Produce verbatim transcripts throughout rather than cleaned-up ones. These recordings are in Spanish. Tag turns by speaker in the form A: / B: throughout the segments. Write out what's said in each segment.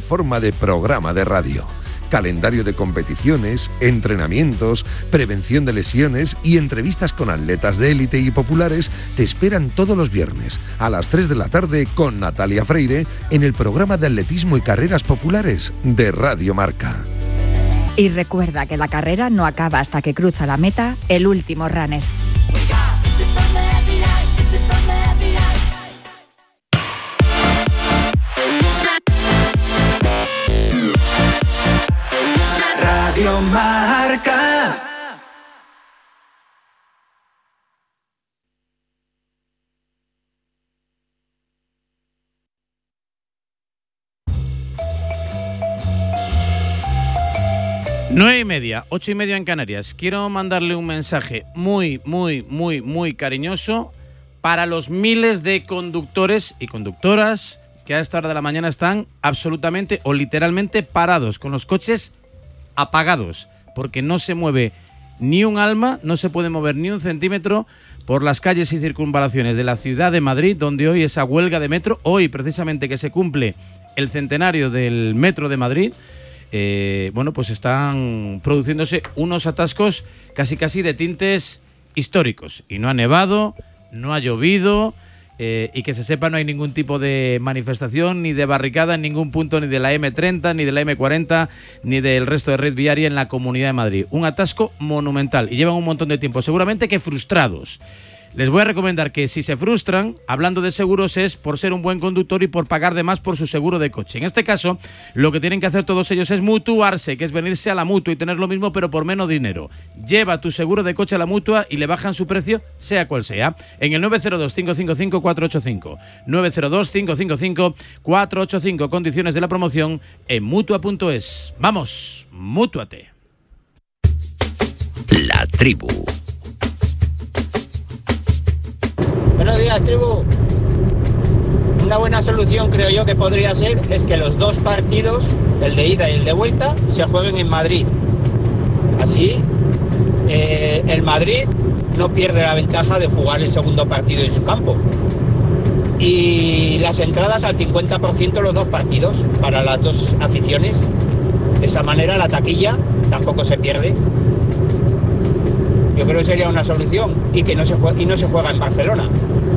A: forma de programa de radio. Calendario de competiciones, entrenamientos, prevención de lesiones y entrevistas con atletas de élite y populares te esperan todos los viernes a las tres de la tarde con Natalia Freire en el programa de atletismo y carreras populares de Radio Marca.
B: Y recuerda que la carrera no acaba hasta que cruza la meta el último runner.
C: Radio Marca.
D: Nueve y media, ocho y media en Canarias. Quiero mandarle un mensaje muy, muy, muy, muy cariñoso para los miles de conductores y conductoras que a esta hora de la mañana están absolutamente o literalmente parados, con los coches apagados, porque no se mueve ni un alma, no se puede mover ni un centímetro por las calles y circunvalaciones de la ciudad de Madrid, donde hoy esa huelga de metro, hoy precisamente que se cumple el centenario del metro de Madrid, eh, bueno, pues están produciéndose unos atascos casi casi de tintes históricos, y no ha nevado, no ha llovido. Eh, y que se sepa, no hay ningún tipo de manifestación ni de barricada en ningún punto, ni de la eme treinta, ni de la eme cuarenta, ni del resto de red viaria en la Comunidad de Madrid. Un atasco monumental y llevan un montón de tiempo, seguramente que frustrados. Les voy a recomendar que si se frustran, hablando de seguros, es por ser un buen conductor y por pagar de más por su seguro de coche. En este caso, lo que tienen que hacer todos ellos es mutuarse, que es venirse a la Mutua y tener lo mismo pero por menos dinero. Lleva tu seguro de coche a la Mutua y le bajan su precio, sea cual sea, en el nueve cero dos, cinco cinco cinco, cuatro ocho cinco. nueve cero dos, cinco cinco cinco, cuatro ocho cinco. Condiciones de la promoción en mutua punto es. Vamos, mútuate.
E: La tribu.
F: Buenos días, tribu. Una buena solución, creo yo, que podría ser es que los dos partidos, el de ida y el de vuelta, se jueguen en Madrid. Así, eh, el Madrid no pierde la ventaja de jugar el segundo partido en su campo. Y las entradas al cincuenta por ciento los dos partidos para las dos aficiones. De esa manera la taquilla tampoco se pierde. Yo creo que sería una solución y que no se juega, y no se juega en Barcelona.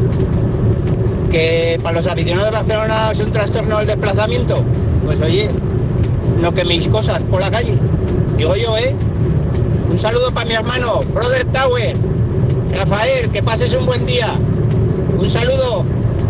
F: Que para los aficionados de Barcelona es un trastorno el desplazamiento. Pues oye, no queméis cosas por la calle. Digo yo, ¿eh? Un saludo para mi hermano, Brother Tower. Rafael, que pases un buen día. Un saludo.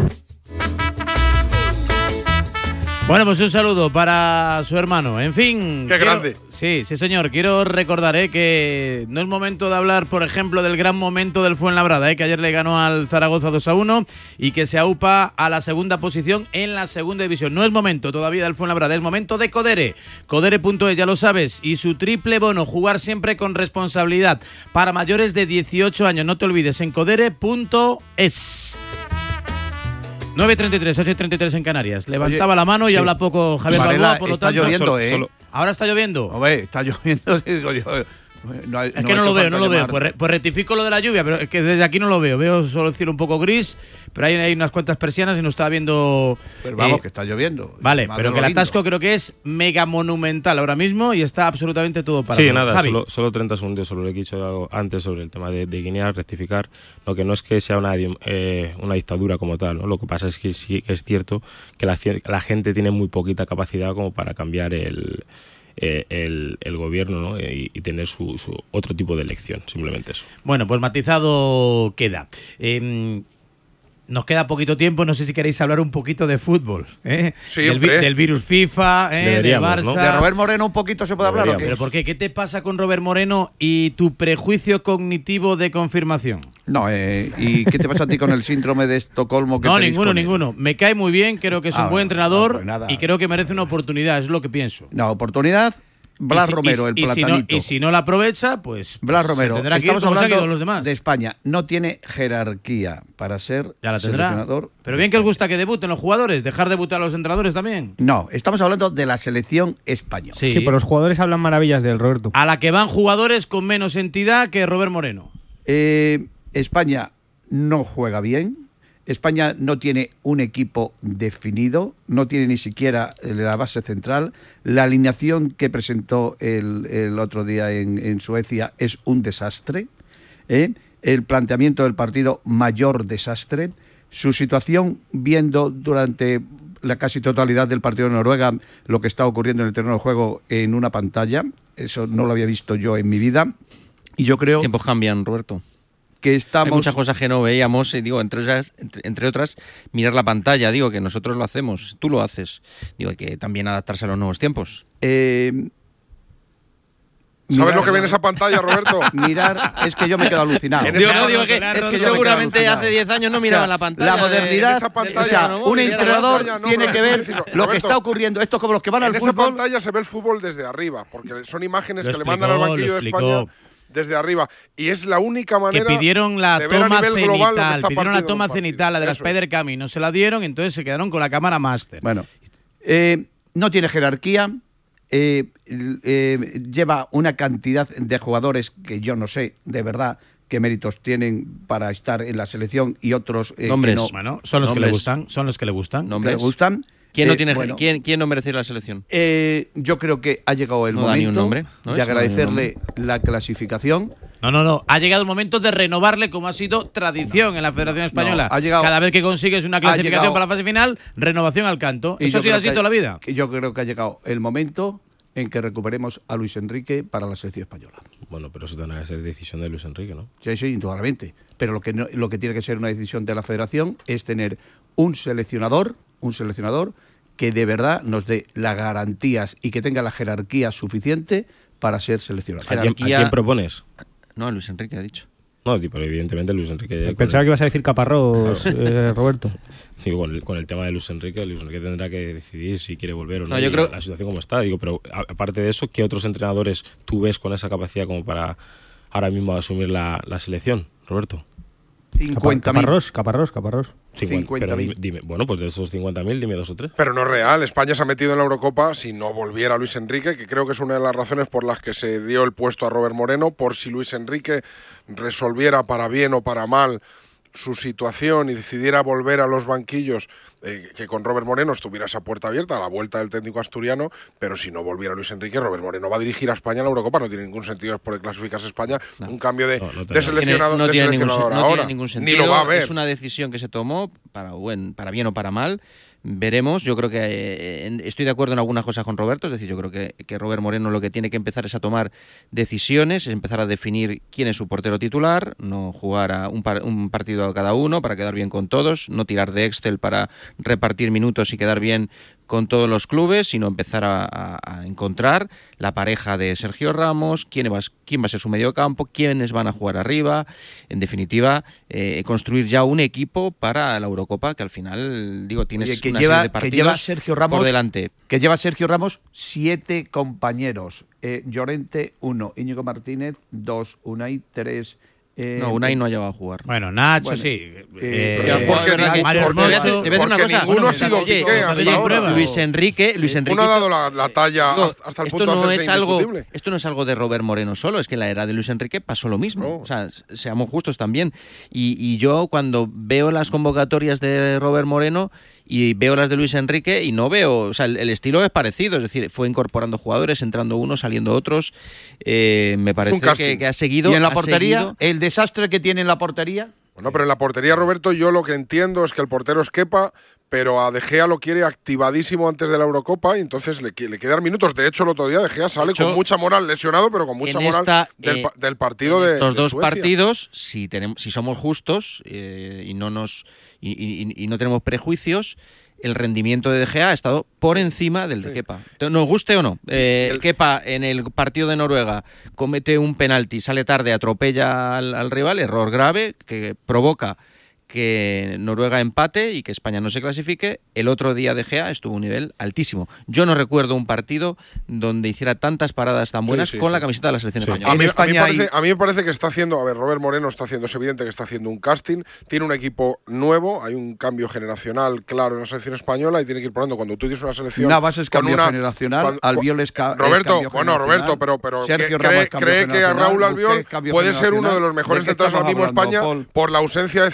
D: Bueno, pues un saludo para su hermano. En fin.
G: ¡Qué
D: quiero,
G: grande!
D: Sí, sí, señor. Quiero recordar eh, que no es momento de hablar, por ejemplo, del gran momento del Fuenlabrada, eh, que ayer le ganó al Zaragoza dos a uno y que se aupa a la segunda posición en la segunda división. No es momento todavía del Fuenlabrada, es momento de Codere. Codere punto es, ya lo sabes. Y su triple bono, jugar siempre con responsabilidad. Para mayores de dieciocho años, no te olvides, en Codere punto es. nueve treinta y tres, ocho treinta y tres en Canarias. Levantaba Oye, la mano y sí. habla poco Javier
G: Varela,
D: Balboa, por lo
G: está
D: tanto.
G: lloviendo,
D: solo,
G: ¿eh?
D: Solo. ¿Ahora está lloviendo?
G: Hombre, está lloviendo, digo yo. No,
D: es no que no lo veo, no lo veo. Pues, re, pues rectifico lo de la lluvia, pero es que desde aquí no lo veo. Veo solo el cielo un poco gris, pero hay, hay unas cuantas persianas y no está viendo.
G: Pero vamos,
D: eh,
G: que está lloviendo.
D: Vale, pero que el atasco creo que es mega monumental ahora mismo y está absolutamente todo parado.
H: Sí, nada,
D: Javi.
H: solo, solo treinta segundos sobre lo que he dicho antes sobre el tema de, de Guinea, rectificar. Lo que no es que sea una, eh, una dictadura como tal, ¿no? Lo que pasa es que sí es cierto que la, la gente tiene muy poquita capacidad como para cambiar el. Eh, el, el gobierno, ¿no? y, y tener su, su otro tipo de elección, simplemente eso.
D: Bueno, pues matizado queda. Eh, nos queda poquito tiempo, no sé si queréis hablar un poquito de fútbol, ¿eh?
G: Sí,
D: del, del virus FIFA, ¿eh? del Barça.
G: ¿no? ¿De Robert Moreno un poquito se puede hablar? ¿O qué?
D: ¿Pero por qué? ¿Qué te pasa con Robert Moreno y tu prejuicio cognitivo de confirmación?
G: No, eh, ¿y qué te pasa a ti con el síndrome de Estocolmo? Que
D: no, ninguno, ninguno. Me cae muy bien, creo que es ah, un buen entrenador
G: no, pues
D: y creo que merece una oportunidad, es lo que pienso.
G: No, oportunidad. Blas
D: y si,
G: Romero,
D: y,
G: el
D: y
G: platanito.
D: Si no, y si no la aprovecha, pues
G: Blas Romero,
D: se tendrá que
G: estamos
D: ir como
G: hablando
D: los demás.
G: de España. No tiene jerarquía para ser
D: ya la tendrá.
G: seleccionador.
D: Pero bien que os gusta que debuten los jugadores, dejar debutar a los entrenadores también.
G: No, estamos hablando de la selección española.
I: Sí, sí, pero los jugadores hablan maravillas del Roberto.
D: A la que van jugadores con menos entidad que Robert Moreno.
G: Eh, España no juega bien. España no tiene un equipo definido, no tiene ni siquiera la base central. La alineación que presentó el, el otro día en, en Suecia es un desastre. ¿eh? El planteamiento del partido, mayor desastre. Su situación, viendo durante la casi totalidad del partido de Noruega lo que está ocurriendo en el terreno de juego en una pantalla, eso no lo había visto yo en mi vida. Y yo creo...
E: Tiempos cambian, Roberto.
G: Que estamos...
E: Hay muchas cosas que no veíamos, y digo, entre otras, entre, entre otras, mirar la pantalla, digo, que nosotros lo hacemos, tú lo haces. Digo, hay que también adaptarse a los nuevos tiempos.
G: Eh...
J: ¿Sabes mirar, lo que ve en esa pantalla, Roberto?
G: Mirar, es que yo me quedo alucinado.
E: Digo, no, digo que, es que seguramente hace diez años no miraban, o sea, la pantalla.
G: La modernidad, de, pantalla, o sea, un entrenador no, tiene no, que ver decirlo, lo Roberto, que está ocurriendo. Esto es como los que van al fútbol.
J: En esa pantalla se ve el fútbol desde arriba, porque son imágenes lo que explicó, le mandan al banquillo de España desde arriba. Y es la única manera
D: que pidieron la
J: de ver
D: toma
J: a nivel
D: cenital,
J: global lo que está
D: pidieron la toma cenital, la de la
J: Eso
D: Spider-Cam, y no se la dieron, entonces se quedaron con la cámara máster.
G: Bueno, eh, no tiene jerarquía. Eh, eh, lleva una cantidad de jugadores que yo no sé de verdad qué méritos tienen para estar en la selección y otros eh,
E: nombres.
G: Que no,
D: bueno, son los
E: nombres.
D: que le gustan, son los que le gustan.
E: Nombres.
G: le gustan.
E: ¿Quién no
G: eh,
E: tiene
G: bueno,
E: ¿quién, quién no merece la selección?
G: Eh, yo creo que ha llegado el
E: no da
G: momento
E: ni un nombre, ¿no?
G: de agradecerle la clasificación.
D: No, no, no. Ha llegado el momento de renovarle, como ha sido tradición en la Federación Española.
G: No, ha llegado,
D: Cada vez que consigues una clasificación
G: llegado,
D: para la fase final, renovación al canto. Eso ha sido así toda la vida.
G: Yo creo que ha llegado el momento en que recuperemos a Luis Enrique para la selección española.
H: Bueno, pero eso tendrá que ser decisión de Luis Enrique, ¿no?
G: Sí, sí, indudablemente. Pero lo que, no, lo que tiene que ser una decisión de la Federación es tener un seleccionador, un seleccionador que de verdad nos dé las garantías y que tenga la jerarquía suficiente para ser seleccionador.
H: ¿A quién, ¿a quién propones?
E: No, Luis Enrique ha dicho.
H: No, pero evidentemente Luis Enrique...
I: Pensaba el... que ibas a decir Caparrós, claro. eh, Roberto.
H: Digo, con el, con el tema de Luis Enrique, Luis Enrique tendrá que decidir si quiere volver o no.
E: no yo creo...
H: La situación como está. Digo, pero aparte de eso, ¿qué otros entrenadores tú ves con esa capacidad como para ahora mismo asumir la, la selección, Roberto?
G: cincuenta mil.
I: Caparrós, Caparrós, Caparrós.
G: cincuenta mil.
H: Dime, bueno, pues de esos cincuenta mil, dime dos o tres.
J: Pero no es real. España se ha metido en la Eurocopa si no volviera Luis Enrique, que creo que es una de las razones por las que se dio el puesto a Robert Moreno, por si Luis Enrique resolviera para bien o para mal su situación y decidiera volver a los banquillos, eh, que con Robert Moreno estuviera esa puerta abierta a la vuelta del técnico asturiano, pero si no volviera Luis Enrique, Robert Moreno va a dirigir a España en la Eurocopa. No tiene ningún sentido después de clasificarse España no. un cambio de, no, no de seleccionador,
E: no
J: de
E: tiene
J: seleccionador
E: ningún,
J: ahora.
E: No tiene ningún sentido.
J: Ni lo va a ver.
E: Es una decisión que se tomó para, buen, para bien o para mal. Veremos, yo creo que eh, estoy de acuerdo en algunas cosas con Roberto, es decir, yo creo que, que Robert Moreno lo que tiene que empezar es a tomar decisiones, es empezar a definir quién es su portero titular, no jugar a un, par, un partido a cada uno para quedar bien con todos, no tirar de Excel para repartir minutos y quedar bien con todos los clubes, sino empezar a, a, a encontrar la pareja de Sergio Ramos, quién va, quién va a ser su mediocampo, quiénes van a jugar arriba, en definitiva, eh, construir ya un equipo para la Eurocopa, que al final, digo, tienes
G: Oye, que
E: una
G: lleva,
E: serie de partidos
G: que lleva Sergio Ramos,
E: por delante.
G: Que lleva Sergio Ramos siete compañeros, eh, Llorente uno, Íñigo Martínez dos, Unai tres.
E: Eh, no, Unai no ha llegado a jugar.
D: Bueno, Nacho
G: bueno,
D: sí.
G: Eh,
D: eh,
J: es porque,
E: que,
D: Mario
E: porque,
D: Hermoso,
E: te voy a decir una cosa.
J: Ninguno
E: bueno,
J: ha sido
E: oye,
J: Piqué hasta ahora.
E: Luis Enrique, Luis Enrique.
J: Uno ha dado la, la talla
E: digo,
J: hasta el
E: esto
J: punto
E: no
J: de
E: es
J: hacerse
E: algo,
J: indiscutible.
E: Esto no es algo de Robert Moreno solo, es que en la era de Luis Enrique pasó lo mismo.
J: No.
E: O sea, seamos justos también. Y, y yo cuando veo las convocatorias de Robert Moreno y veo las de Luis Enrique y no veo, o sea, el, el estilo es parecido, es decir, fue incorporando jugadores, entrando unos, saliendo otros. Eh, me parece que, que ha seguido.
G: ¿Y en la portería?
E: Seguido...
G: ¿El desastre que tiene en la portería?
J: Bueno, pero en la portería, Roberto, yo lo que entiendo es que el portero es Kepa, pero a De Gea lo quiere activadísimo antes de la Eurocopa y entonces le, le quedan minutos. De hecho, el otro día De Gea sale hecho, con mucha moral, lesionado, pero con mucha moral
E: esta,
J: del,
E: eh,
J: del partido de
E: estos
J: de
E: dos
J: Suecia.
E: partidos, si tenemos, si somos justos eh, y no nos y, y, y no tenemos prejuicios, el rendimiento de De Gea ha estado por encima del de sí. Kepa. Nos guste o no, eh, el... Kepa en el partido de Noruega comete un penalti, sale tarde, atropella al, al rival, error grave que provoca que Noruega empate y que España no se clasifique. El otro día De Gea estuvo a un nivel altísimo. Yo no recuerdo un partido donde hiciera tantas paradas tan buenas sí, sí, con sí. la camiseta de la selección sí. española.
J: A mí, a, mí parece, a mí me parece que está haciendo, a ver, Robert Moreno está haciendo, es evidente que está haciendo un casting, tiene un equipo nuevo, hay un cambio generacional claro en la selección española y tiene que ir poniendo, cuando tú tienes una selección...
G: Una base es cambio
J: una,
G: generacional, cuando, Albiol es, ca
J: Roberto,
G: es
J: bueno, Roberto, pero, pero
G: Sergio
J: cree,
G: Ramos
J: cree que a Raúl Albiol puede ser uno de los mejores centrales ahora mismo en España
G: Paul.
J: por la ausencia de centrales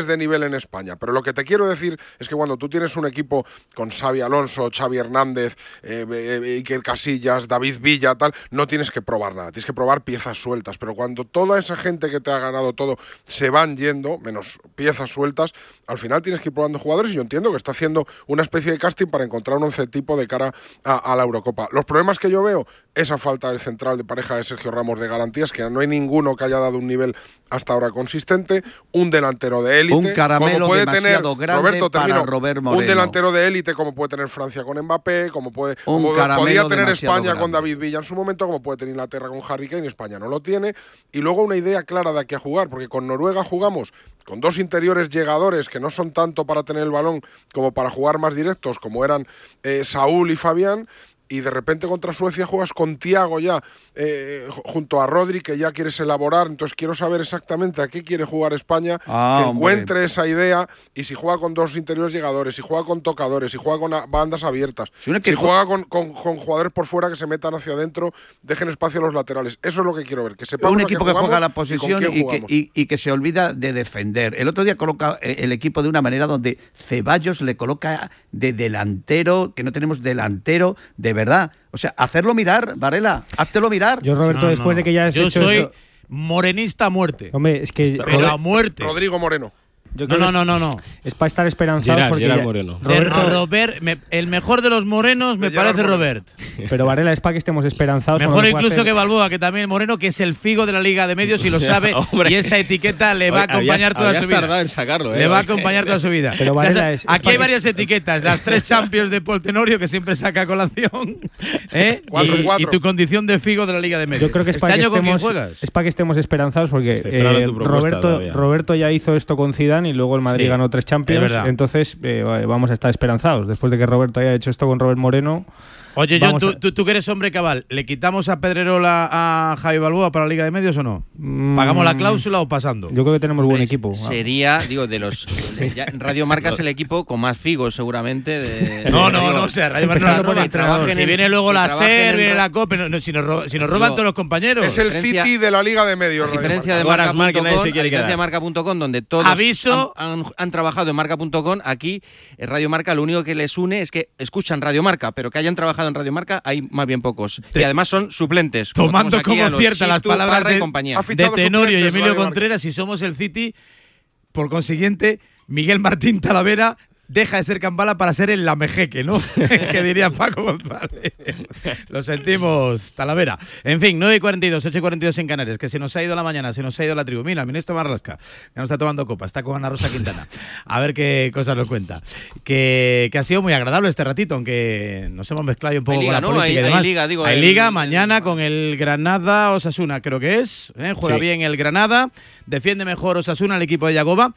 J: tienes de nivel en España. Pero lo que te quiero decir es que cuando tú tienes un equipo con Xavi Alonso, Xavi Hernández, eh, eh, Iker Casillas, David Villa, tal, no tienes que probar nada, tienes que probar piezas sueltas. Pero cuando toda esa gente que te ha ganado todo se van yendo, menos piezas sueltas, al final tienes que ir probando jugadores y yo entiendo que está haciendo una especie de casting para encontrar un once tipo de cara a, a la Eurocopa. Los problemas que yo veo, esa falta del central de pareja de Sergio Ramos de garantías, que no hay ninguno que haya dado un nivel hasta ahora consistente, un delantero de élite,
G: un caramelo
J: como puede
G: demasiado
J: tener
G: grande
J: Roberto,
G: para
J: termino,
G: Robert Moreno.
J: Un delantero de élite como puede tener Francia con Mbappé, como puede
G: un
J: como
G: caramelo
J: podía tener
G: demasiado
J: España
G: grande.
J: con David Villa en su momento, como puede tener Inglaterra con Harry Kane, España no lo tiene, y luego una idea clara de a qué jugar, porque con Noruega jugamos con dos interiores llegadores que no son tanto para tener el balón como para jugar más directos, como eran eh, Saúl y Fabián, y de repente contra Suecia juegas con Thiago ya eh, junto a Rodri, que ya quieres elaborar. Entonces quiero saber exactamente a qué quiere jugar España,
G: ah,
J: que encuentre
G: hombre.
J: esa idea, y si juega con dos interiores llegadores, si juega con tocadores, si juega con a- bandas abiertas,
G: Si,
J: si juega con, con, con jugadores por fuera que se metan hacia adentro, dejen espacio a los laterales. Eso es lo que quiero ver, que sepamos
G: un
J: a qué
G: equipo que
J: jugamos
G: juega la
J: y con
G: posición
J: quién
G: y, que,
J: jugamos.
G: y, y que se olvida de defender. El otro día coloca eh, el equipo de una manera donde Ceballos le coloca de delantero, que no tenemos delantero, de verdad. O sea, hacerlo mirar, Varela, háztelo mirar.
I: Yo, Roberto,
D: No,
I: después
D: no.
I: de que ya has
D: Yo
I: hecho
D: soy
I: esto...
D: morenista a muerte.
I: Hombre, es que...
D: Pero a muerte.
J: Rodrigo Moreno.
I: Yo
D: No,
I: creo
D: no,
I: que
D: no, no, no.
I: Es para estar esperanzados
H: Gerard,
I: porque
H: Gerard
I: ya-
H: Moreno.
D: De
I: Roberto,
D: Robert, me- el mejor de los morenos me
J: De Gerard
D: parece
J: Moreno.
D: Robert.
I: pero Varela es para que estemos esperanzados.
D: Mejor
I: como no puede
D: incluso
I: hacer-
D: que Balboa, que también el moreno, que es el figo de la Liga de Medios y lo sabe.
H: Hombre.
D: Y esa etiqueta le va a
H: Oye,
D: acompañar
H: habías-
D: toda
H: habías
D: su vida.
H: tardado en sacarlo, ¿eh?
D: Le va a acompañar toda su vida.
I: Pero Varela
D: Ya sa-
I: es- es
D: Aquí
I: para
D: hay
I: que-
D: varias etiquetas. Las tres Champions de Paul Tenorio, que siempre saca a colación. ¿eh?
J: Cuatro,
D: y,
J: cuatro.
D: y tu condición de figo de la Liga de Medios.
I: Yo creo que es
D: ¿Este
I: para que
D: año con quién
I: estemos
D: juegas?
I: es para que estemos esperanzados porque
H: Estoy esperando
I: eh,
H: tu propuesta
I: Roberto
H: todavía.
I: Roberto ya hizo esto con Zidane y luego el Madrid
D: Sí,
I: ganó tres
D: es
I: Champions,
D: verdad.
I: entonces eh, vamos a estar esperanzados después de que Roberto haya hecho esto con Robert Moreno.
D: Oye, John,
I: Vamos
D: tú,
I: a-
D: tú, tú que eres hombre cabal, ¿le quitamos a Pedrerola a Javi Balboa para la Liga de Medios o no?
I: Mm,
D: ¿Pagamos la cláusula o pasando?
I: Yo creo que tenemos buen
E: Pues
I: equipo.
E: Sería, digo, de los. de- ya- Radio Marca es el equipo con más figos, seguramente. De,
D: No,
E: de-
D: no,
E: digo,
D: no, o sea, Radio Marca
I: Empezando
D: no
I: por
D: roba.
I: el entrenador.
D: Si
E: en-
D: viene luego
E: que
D: la
E: trabajen
D: SER,
E: en
D: viene
E: ra-
D: la COPE, no, no, si, nos roba- si nos roban
E: Digo,
D: todos los compañeros.
J: Es el
E: Diferencia-
J: City de la Liga de Medios.
E: A
J: Radio
E: diferencia de
J: Marca.
H: Ahora es mal que nadie
E: marca punto com,
H: se quiere
E: a diferencia de
H: quedar.
E: marca punto com, donde todos
D: Aviso.
E: Han, han- han trabajado en marca punto com, aquí en Radio Marca lo único que les une es que escuchan Radio Marca, pero que hayan trabajado en Radio Marca hay más bien pocos.
D: Te-
E: y además son suplentes.
D: Tomando
E: tenemos aquí
D: como
E: a los
D: ciertas las
E: Chitu,
D: palabras
E: Parra y
D: de,
E: compañía.
J: Ha
D: de
J: fichado
D: Tenorio y
J: suplentes,
D: Emilio
J: Radio Marca.
D: Contreras, si somos el City, por consiguiente, Miguel Martín Talavera deja de ser Cambala para ser el Lamejeque, ¿no? Que diría Paco González. Lo sentimos, Talavera. En fin, nueve y cuarenta y dos, ocho y cuarenta y dos en Canarias, que se nos ha ido la mañana, se nos ha ido la tribu. Mira, el ministro Marlasca, que no está tomando copa, está con Ana Rosa Quintana. A ver qué cosas nos cuenta. Que, que ha sido muy agradable este ratito, aunque nos hemos mezclado un poco
E: Hay liga,
D: con la
E: ¿no?
D: política
E: Hay-
D: y
E: hay
D: demás.
E: liga, digo,
D: Hay
E: el-
D: liga
E: el-
D: mañana con el Granada Osasuna, creo que es. ¿eh? Juega
H: Sí.
D: bien el Granada. Defiende mejor Osasuna, el equipo de Yagoba.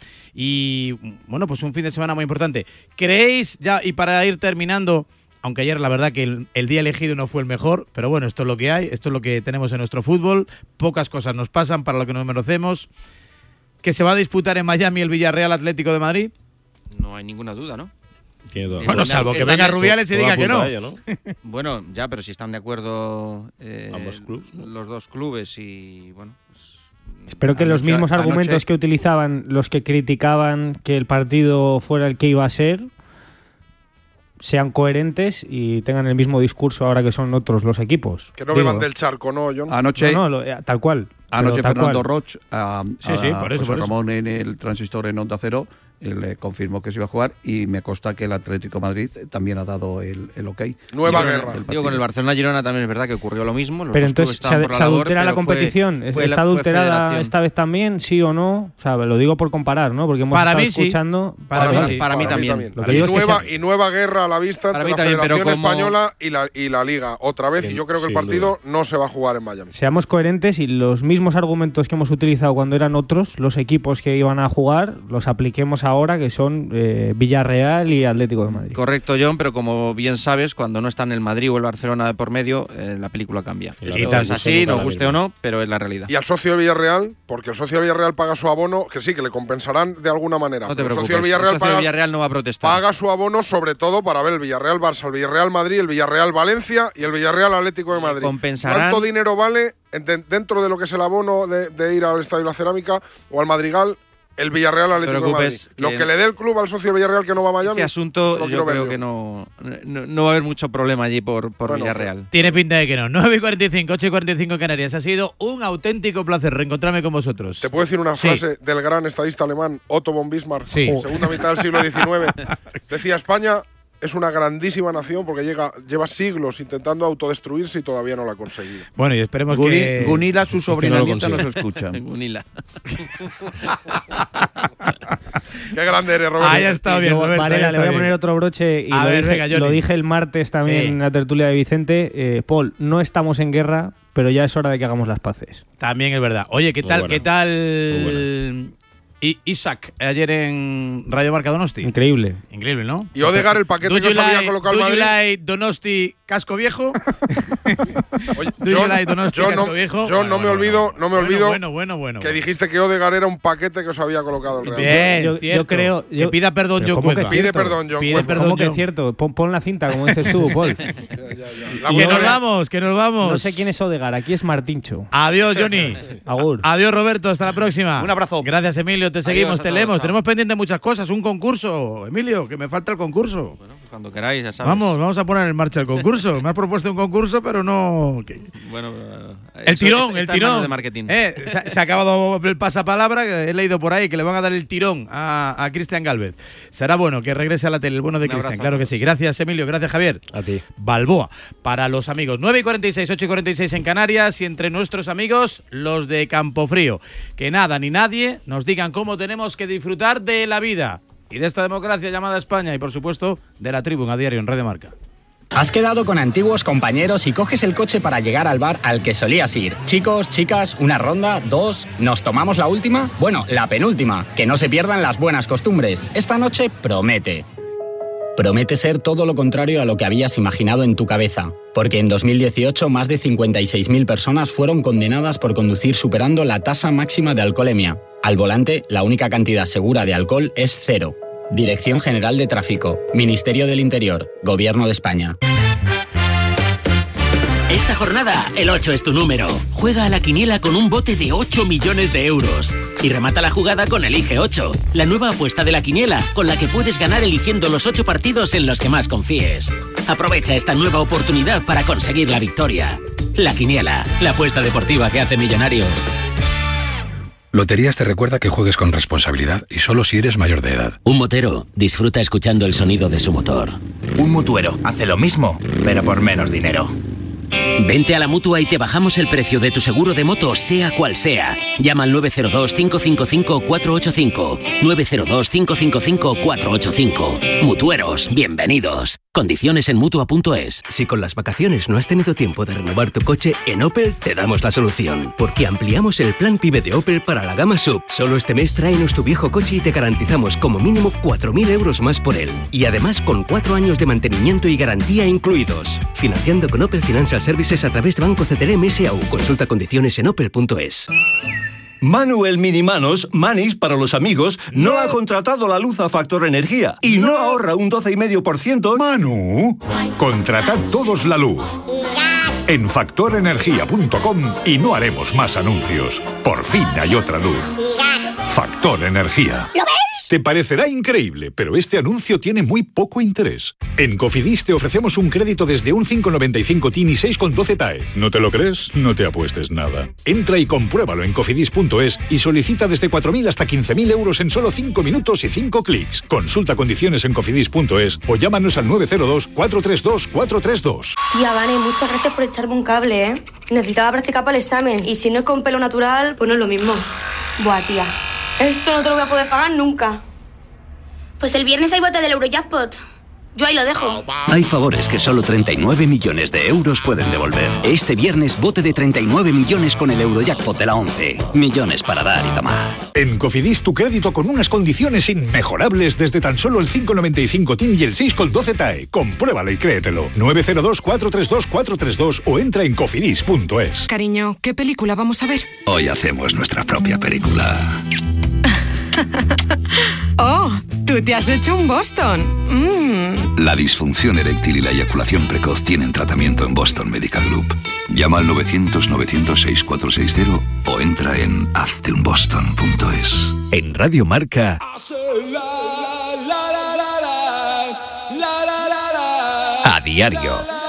D: Y bueno, pues un fin de semana muy importante. ¿Creéis, ya, y para ir terminando, aunque ayer la verdad que el, el día elegido no fue el mejor, pero bueno, esto es lo que hay, esto es lo que tenemos en nuestro fútbol, pocas cosas nos pasan para lo que nos merecemos, que se va a disputar en Miami el Villarreal Atlético de Madrid?
E: No hay ninguna duda, ¿no?
H: Tiene todo.
D: Bueno,
E: Están-
D: salvo que
E: están-
D: venga Rubiales y
H: Todo
D: diga que
H: apunta
D: no.
H: a ello, ¿no?
E: Bueno, ya, pero si están de acuerdo eh,
H: Ambos clubes, ¿no?
E: los dos clubes y bueno. pues,
I: Espero que los
G: Anoche-
I: mismos argumentos
G: anoche-
I: que utilizaban los que criticaban que el partido fuera el que iba a ser sean coherentes y tengan el mismo discurso ahora que son otros los equipos.
J: Que no
I: Digo,
J: beban del charco, ¿no, John?
G: Anoche,
I: No, no, lo- eh, tal cual.
G: anoche
I: pero tal
G: Fernando
I: cual.
G: Roch a,
D: Sí,
G: a
D: sí, por eso,
G: José
D: por eso.
G: Ramón en el transistor en Onda Cero eh, le confirmó que se iba a jugar y me consta que el Atlético de Madrid también ha dado el, el ok.
J: Nueva
E: Digo,
J: guerra.
E: Digo, con el Barcelona-Girona también es verdad que ocurrió lo mismo. los
I: Pero
E: dos
I: entonces
E: clubes estaban
I: se,
E: por
I: se
E: labor,
I: adultera la
E: pero fue-
I: competición.
E: fue la-
I: ¿Está
E: fue
I: adulterada
E: federación.
I: esta vez también, sí o no? O sea, lo digo por comparar, ¿no? Porque hemos
D: Para
I: estado
D: mí sí.
I: escuchando.
D: Para
E: Para,
D: mí sí.
E: para mí también.
I: Lo que
J: Y
I: digo es que
J: nueva,
I: se-
J: y nueva guerra a la vista
E: Para
J: entre
E: mí
J: la
E: también, pero
J: Federación
E: como-
J: Española y la, y la Liga. Otra vez, y
H: Sin-
J: yo creo que el
H: sin
J: partido
H: duda.
J: no se va a jugar en Miami.
I: Seamos coherentes y los mismos argumentos que hemos utilizado cuando eran otros los equipos que iban a jugar los apliquemos ahora, que son eh, Villarreal y Atlético de Madrid.
E: Correcto, John, pero como bien sabes, cuando no están el Madrid o el Barcelona de por medio, eh, la película cambia.
H: Y la
E: Esto
D: verdad
E: es
H: es
E: así,
H: nunca
E: nos
H: la
E: guste o
H: misma.
E: no, pero es la realidad.
J: Y al socio de Villarreal, porque el socio de Villarreal paga su abono, que sí, que le compensarán de alguna manera.
E: No te
J: pero el
E: preocupes,
J: socio del Villarreal
E: el socio del
J: paga,
E: Villarreal no va a protestar.
J: paga su abono sobre todo para ver el Villarreal Barça, el Villarreal Madrid, el Villarreal Valencia y el Villarreal Atlético de Madrid.
E: compensarán-
J: ¿Cuánto dinero vale en- de- dentro de lo que es el abono de, de ir al Estadio de la Cerámica o al Madrigal? el Villarreal Atlético de Madrid. Lo que le dé el club al socio del Villarreal que no va a Miami.
E: Ese asunto
J: lo
E: yo
J: ver
E: creo
J: yo.
E: que no, no, no va a haber mucho problema allí por, por
J: Bueno,
E: Villarreal.
D: Tiene pinta de que no. nueve y cuarenta y cinco, ocho y cuarenta y cinco en Canarias. Ha sido un auténtico placer reencontrarme con vosotros.
J: ¿Te puedo decir una
D: Sí.
J: frase del gran estadista alemán Otto von Bismarck?
D: Sí.
J: Segunda mitad del siglo diecinueve. Decía, España es una grandísima nación porque llega, lleva siglos intentando autodestruirse y todavía no lo ha conseguido.
D: Bueno, y esperemos
G: Guni-
D: que…
G: Gunila, su sobrina
H: no lo
G: nieta, nos
H: consigue.
G: escucha.
E: Gunila.
J: Qué grande eres, Roberto.
D: Ahí ha estado bien,
I: Yo,
D: Roberto,
I: Varela,
D: ahí
I: le
D: está
I: voy a
D: bien.
I: poner otro broche y
D: A
I: lo,
D: ver,
I: dije,
D: venga, Johnny.
I: lo dije el martes también
D: Sí.
I: en la tertulia de Vicente. Eh, Paul, no estamos en guerra, pero ya es hora de que hagamos las paces.
D: También es verdad. Oye, ¿qué
H: Muy
D: tal,
H: buena.
D: qué tal I- Isaac ayer en Radio Marca Donosti?
I: Increíble.
D: Increíble, ¿no?
J: Y Odegaard, el paquete
D: Do
J: que os
D: you
J: había
D: like-
J: colocado el
D: do you
J: Madrid.
D: like Donosti casco viejo?
J: Oye,
D: Do you
J: yo,
D: like Donosti
J: yo
D: casco
J: no,
D: viejo?
J: yo no
D: Bueno,
J: me
D: bueno,
J: olvido,
D: bueno.
J: no me
D: Bueno,
J: olvido
D: Bueno, bueno, bueno.
J: que
D: bueno.
J: dijiste que Odegaard era un paquete que os había colocado el Real Madrid.
D: Bien,
I: Yo- yo
D: cierto.
I: creo-
D: Que
I: yo-
D: pida perdón
I: Pero
D: John
I: ¿cómo que
D: Cueva.
J: Pide
I: cierto?
J: perdón, John
D: Pide
J: Cueva.
D: perdón,
I: ¿Cómo que
D: John.
I: es cierto? Pon, pon la cinta, como dices tú, Paul.
J: La
D: Que
J: buena-
D: nos vamos, que nos vamos.
I: No sé quién es Odegaard, aquí es Martincho.
D: Adiós, Johnny.
I: Agur.
D: Adiós, Roberto. Hasta la próxima.
G: Un abrazo.
D: Gracias, Emilio. Te seguimos,
E: a
D: te
E: todos,
D: leemos.
E: chao.
D: Tenemos pendiente muchas cosas. Un concurso, Emilio, que me falta el concurso.
E: Bueno, pues cuando queráis, ya sabes.
D: Vamos, vamos a poner en marcha el concurso. Me has propuesto un concurso, pero no. que-
E: Bueno, eh,
D: El
E: eso
D: tirón,
E: está-
D: el
E: está en manos
D: tirón.
E: de marketing.
D: Eh, se, ha- se ha acabado el pasapalabra, que he leído por ahí, que le van a dar el tirón a, a Cristian Galvez. Será bueno que regrese a la tele, el bueno de
E: Un
D: Cristian,
E: abrazo
D: claro
E: a
D: que
E: todos.
D: sí. Gracias, Emilio, gracias, Javier.
H: A ti.
D: Balboa, para los amigos. nueve y cuarenta y seis, ocho y cuarenta y seis en Canarias y entre nuestros amigos, los de Campofrío. Que nada ni nadie nos digan cómo tenemos que disfrutar de la vida y de esta democracia llamada España y, por supuesto, de la Tribuna a diario en Radio Marca.
K: Has quedado con antiguos compañeros y coges el coche para llegar al bar al que solías ir. Chicos, chicas, una ronda, dos, ¿nos tomamos la última? Bueno, la penúltima. Que no se pierdan las buenas costumbres. Esta noche promete. Promete ser todo lo contrario a lo que habías imaginado en tu cabeza. Porque en dos mil dieciocho más de cincuenta y seis mil personas fueron condenadas por conducir superando la tasa máxima de alcoholemia. Al volante, la única cantidad segura de alcohol es cero. Dirección General de Tráfico, Ministerio del Interior, Gobierno de España.
L: Esta jornada, el ocho es tu número. Juega a la quiniela con un bote de ocho millones de euros. Y remata la jugada con Elige ocho, la nueva apuesta de la quiniela, con la que puedes ganar eligiendo los ocho partidos en los que más confíes. Aprovecha esta nueva oportunidad para conseguir la victoria. La quiniela, la apuesta deportiva que hace millonarios.
M: Loterías te recuerda que juegues con responsabilidad y solo si eres mayor de edad.
L: Un motero disfruta escuchando el sonido de su motor.
N: Un mutuero hace lo mismo, pero por menos dinero.
L: Vente a la Mutua y te bajamos el precio de tu seguro de moto, sea cual sea. Llama al nueve cero dos, cinco cinco cinco, cuatro ocho cinco. nueve cero dos, cinco cinco cinco, cuatro ocho cinco. Mutueros, bienvenidos. Condiciones en Mutua punto es.
O: Si con las vacaciones no has tenido tiempo de renovar tu coche, en Opel te damos la solución. Porque ampliamos el plan PIBE de Opel para la gama sub. Solo este mes tráenos tu viejo coche y te garantizamos como mínimo cuatro mil euros más por él. Y además con cuatro años de mantenimiento y garantía incluidos. Financiando con Opel Financial Services a través de Banco C T L M S A U. Consulta condiciones en opel punto es.
P: Manuel Minimanos, Manis para los amigos, no ha contratado la luz a Factor Energía y no ahorra un doce coma cinco por ciento.
Q: Manu, contratad todos la luz en factor energía punto com y no haremos más anuncios. Por fin hay otra luz. Factor Energía.
R: ¿Lo ves?
Q: Te parecerá increíble, pero este anuncio tiene muy poco interés. En Cofidis te ofrecemos un crédito desde un cinco coma noventa y cinco T I N y seis coma doce T A E. ¿No te lo crees? No te apuestes nada. Entra y compruébalo en cofidis punto es y solicita desde cuatro mil hasta quince mil euros en solo cinco minutos y cinco clics. Consulta condiciones en cofidis punto es o llámanos al nueve cero dos, cuatro tres dos, cuatro tres dos.
S: Tía, Vane, muchas gracias por echarme un cable, ¿eh? Necesitaba practicar para el examen y si no es con pelo natural, pues no es lo mismo. Buah, tía, esto no te lo voy a poder pagar nunca.
R: Pues el viernes hay bote del Eurojackpot. Yo ahí lo dejo.
T: Hay favores que solo treinta y nueve millones de euros pueden devolver. Este viernes, bote de treinta y nueve millones con el Eurojackpot de la once. Millones para dar y tomar.
Q: En Cofidis tu crédito con unas condiciones inmejorables desde tan solo el cinco coma noventa y cinco T I N y el seis coma doce T A E. Compruébalo y créetelo. nueve cero dos, cuatro tres dos, cuatro tres dos o entra en cofidis punto es.
U: Cariño, ¿qué película vamos a ver?
T: Hoy hacemos nuestra propia película.
U: Oh, tú Tú te has hecho un Boston. Mm.
M: La disfunción eréctil y la eyaculación precoz tienen tratamiento en Boston Medical Group. Llama al novecientos, novecientos, sesenta y cuatro sesenta o entra en hazte un boston punto es.
A: En Radio Marca. A diario.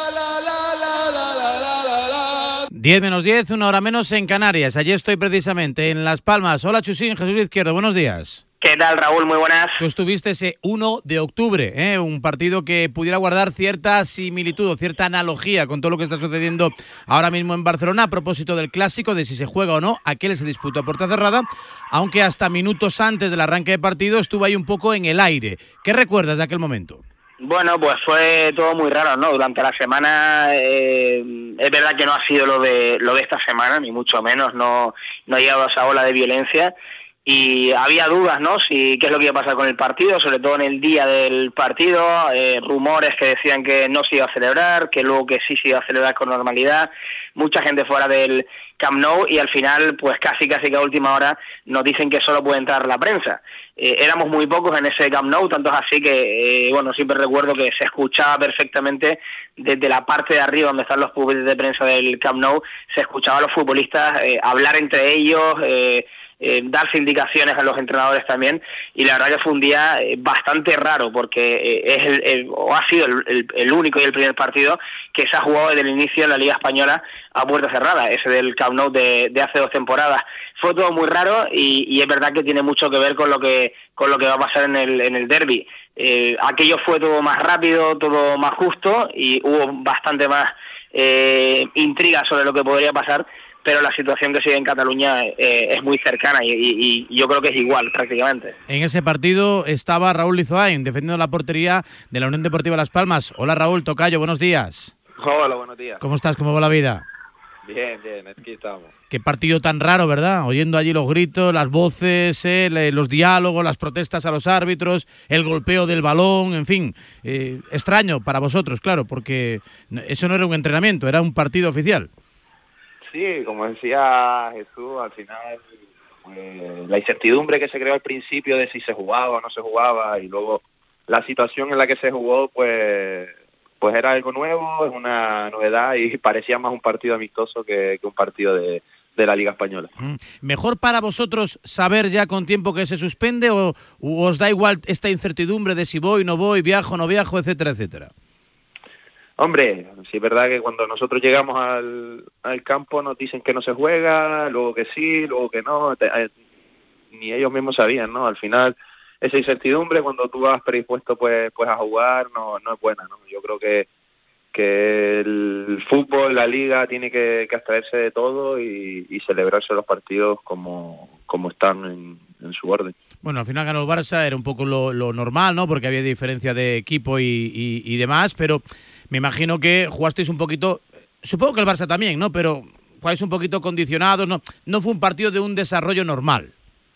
D: diez menos diez, una hora menos en Canarias. Allí estoy precisamente en Las Palmas. Hola Chusín, Jesús Izquierdo, buenos días.
V: ¿Qué tal, Raúl? Muy buenas.
D: Tú estuviste ese uno de octubre, ¿eh? Un partido que pudiera guardar cierta similitud o cierta analogía con todo lo que está sucediendo ahora mismo en Barcelona a propósito del clásico, de si se juega o no. Aquel se disputó a puerta cerrada, aunque hasta minutos antes del arranque de partido estuvo ahí un poco en el aire. ¿Qué recuerdas de aquel momento?
V: Bueno, pues fue todo muy raro, ¿no? Durante la semana, eh, es verdad que no ha sido lo de lo de esta semana, ni mucho menos, no, no ha llegado a esa ola de violencia, y había dudas, ¿no? Si qué es lo que iba a pasar con el partido, sobre todo en el día del partido, eh, rumores que decían que no se iba a celebrar, que luego que sí se iba a celebrar con normalidad, mucha gente fuera del Camp Nou, y al final, pues casi casi que a última hora nos dicen que solo puede entrar la prensa. Eh, éramos muy pocos en ese Camp Nou, tanto es así que, eh, bueno, siempre recuerdo que se escuchaba perfectamente desde la parte de arriba donde están los pupitres de prensa del Camp Nou, se escuchaba a los futbolistas eh, hablar entre ellos, eh, Eh, darse indicaciones a los entrenadores también, y la verdad que fue un día eh, bastante raro porque eh, es el, el, o ha sido el, el, el único y el primer partido que se ha jugado desde el inicio en la Liga Española a puerta cerrada, ese del Camp Nou de, de hace dos temporadas. Fue todo muy raro y, y es verdad que tiene mucho que ver con lo que con lo que va a pasar en el en el derbi. Eh, aquello fue todo más rápido, todo más justo y hubo bastante más eh, intriga sobre lo que podría pasar, pero la situación que sigue en Cataluña eh, es muy cercana y, y, y yo creo que es igual prácticamente.
D: En ese partido estaba Raúl Lizoain defendiendo la portería de la Unión Deportiva Las Palmas. Hola Raúl, tocayo, buenos días.
W: Hola, buenos días.
D: ¿Cómo estás? ¿Cómo va la vida?
W: Bien, bien, aquí estamos.
D: Qué partido tan raro, ¿verdad? Oyendo allí los gritos, las voces, eh, los diálogos, las protestas a los árbitros, el golpeo del balón, en fin. Eh, extraño para vosotros, claro, porque eso no era un entrenamiento, era un partido oficial.
W: Sí, como decía Jesús, al final pues, la incertidumbre que se creó al principio de si se jugaba o no se jugaba, y luego la situación en la que se jugó, pues pues era algo nuevo, es una novedad y parecía más un partido amistoso que, que un partido de, de la Liga Española.
D: ¿Mejor para vosotros saber ya con tiempo que se suspende o, o os da igual esta incertidumbre de si voy, no voy, viajo, no viajo, etcétera, etcétera?
W: Hombre, sí es verdad que cuando nosotros llegamos al, al campo nos dicen que no se juega, luego que sí, luego que no, te, eh, ni ellos mismos sabían, ¿no? Al final esa incertidumbre cuando tú vas predispuesto pues pues a jugar no no es buena, ¿no? Yo creo que que el fútbol, la liga tiene que, que abstraerse de todo y, y celebrarse los partidos como como están en, en su orden.
D: Bueno, al final ganó el Barça, era un poco lo, lo normal, ¿no? Porque había diferencia de equipo y, y, y demás, pero me imagino que jugasteis un poquito, supongo que el Barça también, ¿no? Pero jugáis un poquito condicionados, ¿no? No fue un partido de un desarrollo normal.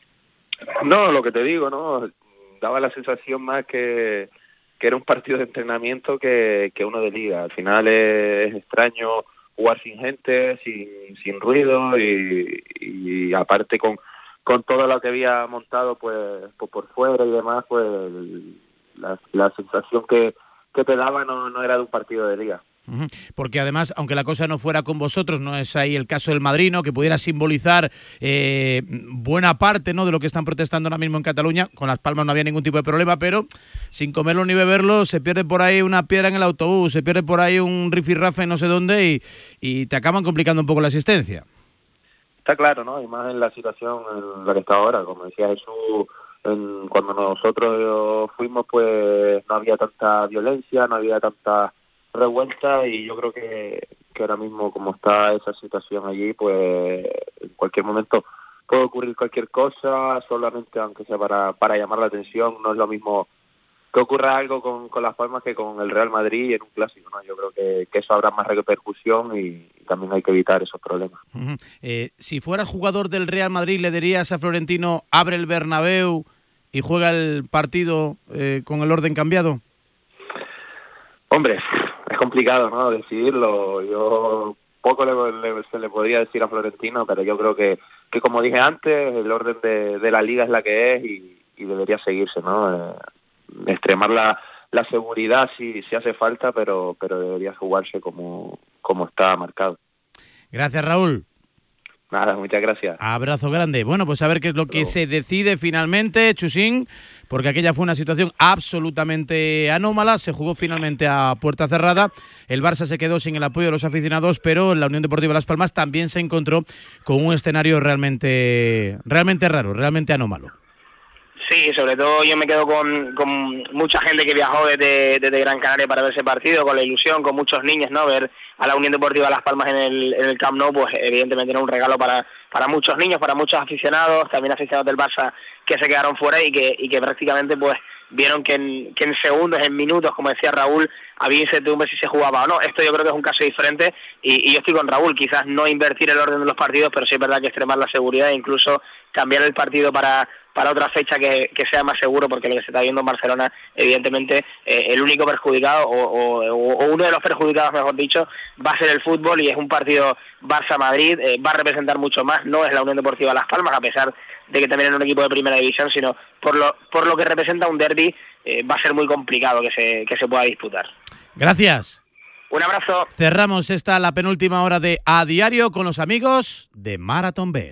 W: No, lo que te digo, ¿no? Daba la sensación más que, que era un partido de entrenamiento que, que uno de liga. Al final es, es extraño jugar sin gente, sin, sin ruido y, y aparte con, con todo lo que había montado pues, pues por fuera y demás, pues la, la sensación que, que te daba no, no era de un partido de liga.
D: Porque además, aunque la cosa no fuera con vosotros, no es ahí el caso del Madrid, ¿no? Que pudiera simbolizar eh, buena parte, ¿no?, de lo que están protestando ahora mismo en Cataluña. Con Las Palmas no había ningún tipo de problema, pero sin comerlo ni beberlo se pierde por ahí una piedra en el autobús, se pierde por ahí un rifirrafe en no sé dónde y, y te acaban complicando un poco la asistencia.
W: Está claro, ¿no? Y más en la situación en la que está ahora. Como decía Jesús, en, cuando nosotros fuimos pues no había tanta violencia, no había tanta revuelta y yo creo que, que ahora mismo como está esa situación allí, pues en cualquier momento puede ocurrir cualquier cosa, solamente aunque sea para, para llamar la atención. No es lo mismo que ocurra algo con, con Las Palmas que con el Real Madrid en un clásico, ¿no? Yo creo que, que eso habrá más repercusión y, y también hay que evitar esos problemas.
D: Uh-huh. Eh, si fueras jugador del Real Madrid, ¿le dirías a Florentino abre el Bernabéu y juega el partido eh, con el orden cambiado?
W: Hombre, es complicado, ¿no?, decidirlo. Yo poco le, le, se le podría decir a Florentino, pero yo creo que, que como dije antes, el orden de, de la liga es la que es y, y debería seguirse, ¿no? Eh, extremar la, la seguridad si, si hace falta, pero, pero debería jugarse como, como está marcado.
D: Gracias, Raúl.
W: Nada, muchas gracias.
D: Abrazo grande. Bueno, pues a ver qué es lo que se decide finalmente, Chusín, porque aquella fue una situación absolutamente anómala. Se jugó finalmente a puerta cerrada. El Barça se quedó sin el apoyo de los aficionados, pero la Unión Deportiva Las Palmas también se encontró con un escenario realmente, realmente raro, realmente anómalo.
V: Sí, sobre todo yo me quedo con, con mucha gente que viajó desde, desde Gran Canaria para ver ese partido, con la ilusión, con muchos niños, ¿no? Ver a la Unión Deportiva Las Palmas en el, en el Camp Nou, pues evidentemente era un regalo para, para muchos niños, para muchos aficionados, también aficionados del Barça que se quedaron fuera y que, y que prácticamente pues vieron que en, que en segundos, en minutos, como decía Raúl, había incertidumbre si se jugaba o no. Esto yo creo que es un caso diferente y, y yo estoy con Raúl, quizás no invertir el orden de los partidos, pero sí es verdad que extremar la seguridad e incluso cambiar el partido para para otra fecha que, que sea más seguro, porque lo que se está viendo en Barcelona, evidentemente, eh, el único perjudicado, o, o, o uno de los perjudicados, mejor dicho, va a ser el fútbol, y es un partido Barça-Madrid, eh, va a representar mucho más, no es la Unión Deportiva Las Palmas, a pesar de que también es un equipo de primera división, sino por lo por lo que representa un derbi, eh, va a ser muy complicado que se, que se pueda disputar.
D: Gracias.
V: Un abrazo.
D: Cerramos esta, la penúltima hora de A Diario, con los amigos de Marathon Bet.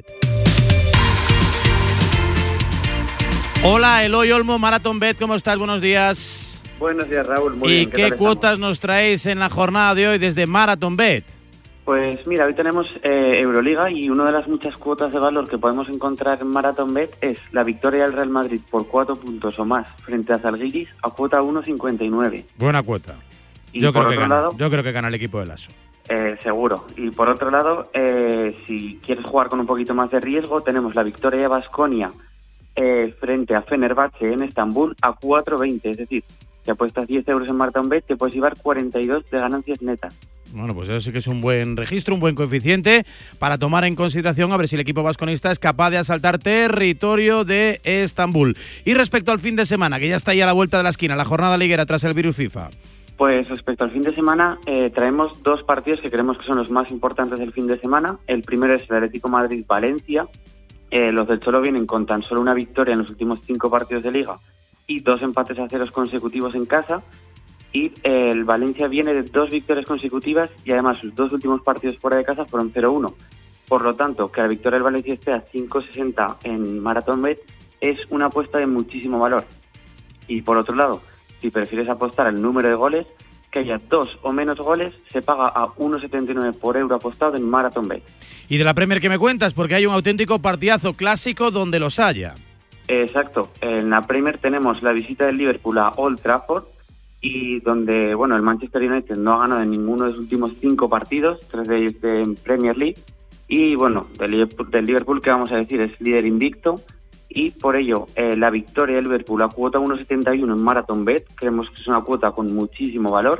D: Hola, Eloy Olmo, Marathon Bet, ¿cómo estás? Buenos días.
B: Buenos días, Raúl. Muy
D: ¿Y
B: bien,
D: qué,
B: qué
D: cuotas
B: estamos?
D: nos traéis en la jornada de hoy desde Marathon Bet?
B: Pues mira, hoy tenemos eh, Euroliga, y una de las muchas cuotas de valor que podemos encontrar en Marathon Bet es la victoria del Real Madrid por cuatro puntos o más frente a Zalgiris a cuota uno cincuenta y nueve.
D: Buena cuota.
B: Y
D: Yo,
B: por
D: creo que
B: otro
D: gana.
B: lado,
D: Yo creo que gana el equipo de Lasso.
B: Eh, seguro. Y por otro lado, eh, si quieres jugar con un poquito más de riesgo, tenemos la victoria de Baskonia eh, frente a Fenerbahce en Estambul a cuatro veinte. Es decir, si apuestas diez euros en Marathon Bet, te puedes llevar cuarenta y dos de ganancias netas.
D: Bueno, pues eso sí que es un buen registro, un buen coeficiente para tomar en consideración, a ver si el equipo vasconista es capaz de asaltar territorio de Estambul. Y respecto al fin de semana, que ya está ahí a la vuelta de la esquina, la jornada liguera tras el virus FIFA.
B: Pues respecto al fin de semana, eh, traemos dos partidos que creemos que son los más importantes del fin de semana. El primero es el Atlético Madrid-Valencia. Eh, los del Cholo vienen con tan solo una victoria en los últimos cinco partidos de Liga y dos empates a ceros consecutivos en casa. Y eh, el Valencia viene de dos victorias consecutivas y además sus dos últimos partidos fuera de casa fueron cero uno. Por lo tanto, que la victoria del Valencia esté a cinco sesenta en Marathon Bet es una apuesta de muchísimo valor. Y por otro lado, si prefieres apostar al número de goles, que haya dos o menos goles, se paga a uno setenta y nueve por euro apostado en Marathon Bet.
D: Y de la Premier, ¿qué me cuentas? Porque hay un auténtico partidazo clásico donde los haya.
B: Exacto. En la Premier tenemos la visita del Liverpool a Old Trafford, y donde, bueno, el Manchester United no ha ganado en ninguno de los últimos cinco partidos, tres de ellos de Premier League. Y bueno, del Liverpool, del Liverpool, ¿qué vamos a decir? Es líder invicto. Y por ello, eh, la victoria del Liverpool a cuota uno setenta y uno en Marathon Bet, creemos que es una cuota con muchísimo valor.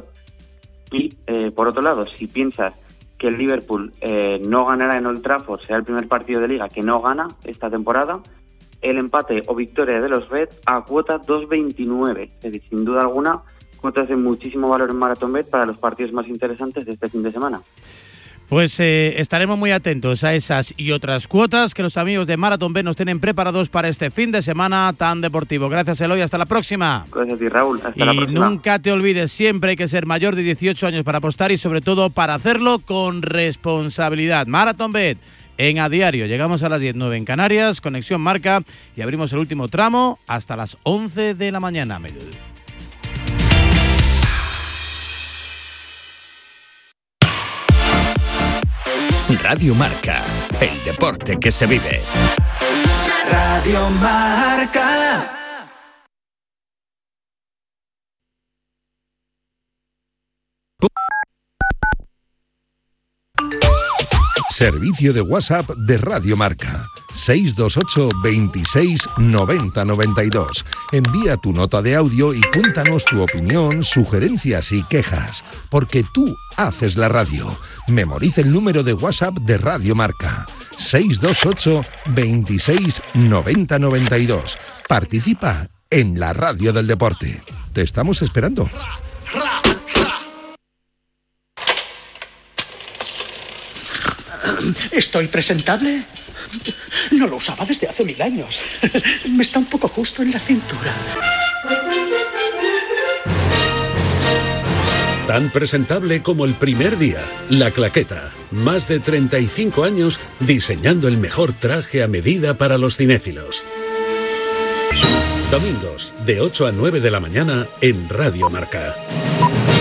B: Y eh, por otro lado, si piensas que el Liverpool eh, no ganará en Old Trafford, será el primer partido de Liga que no gana esta temporada, el empate o victoria de los Reds a cuota dos veintinueve. Es decir, sin duda alguna, cuotas de muchísimo valor en Marathon Bet para los partidos más interesantes de este fin de semana.
D: Pues eh, estaremos muy atentos a esas y otras cuotas que los amigos de Marathon Bet nos tienen preparados para este fin de semana tan deportivo. Gracias, Eloy. Hasta la próxima.
B: Gracias a ti, Raúl. Hasta
D: y
B: la próxima.
D: Nunca te olvides, siempre hay que ser mayor de dieciocho años para apostar y sobre todo para hacerlo con responsabilidad. Marathon Bet en A Diario. Llegamos a las diez nueve en Canarias, Conexión Marca, y abrimos el último tramo hasta las once de la mañana.
A: Radio Marca, el deporte que se vive.
C: Radio Marca.
F: Servicio de WhatsApp de Radio Marca. seis dos ocho, veintiséis, noventa, noventa y dos. Envía tu nota de audio y cuéntanos tu opinión, sugerencias y quejas. Porque tú haces la radio. Memoriza el número de WhatsApp de Radio Marca. seis dos ocho, veintiséis, noventa, noventa y dos. Participa en la radio del deporte. Te estamos esperando.
X: ¿Estoy presentable? No lo usaba desde hace mil años. Me está un poco justo en la cintura.
G: Tan presentable como el primer día. La Claqueta. Más de treinta y cinco años diseñando el mejor traje a medida para los cinéfilos. Domingos, de ocho a nueve de la mañana en Radio Marca.